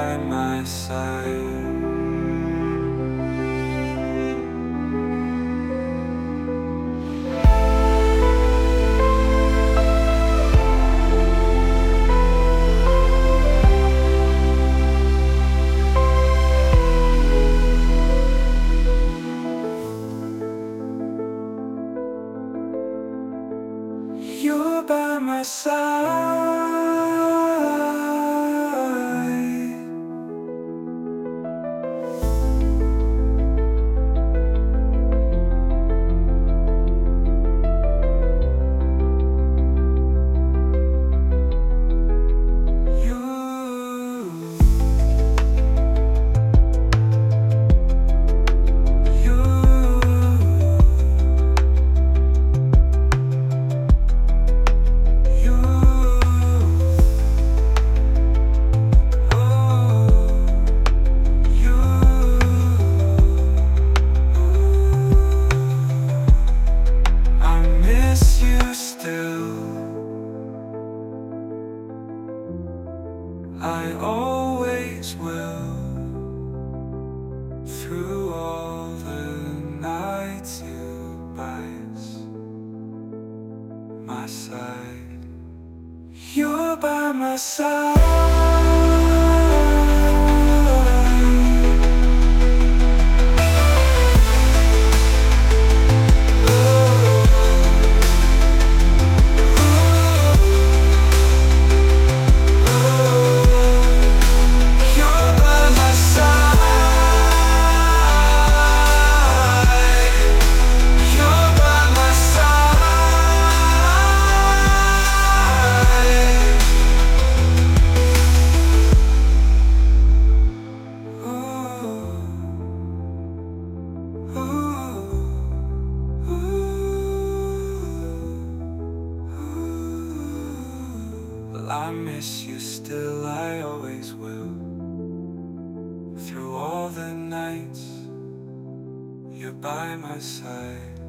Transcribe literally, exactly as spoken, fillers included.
by my side. You're by my side. I always will. Through all the nights you by my side. You're by my side. I miss you still, I always will. Through all the nights, you're by my side.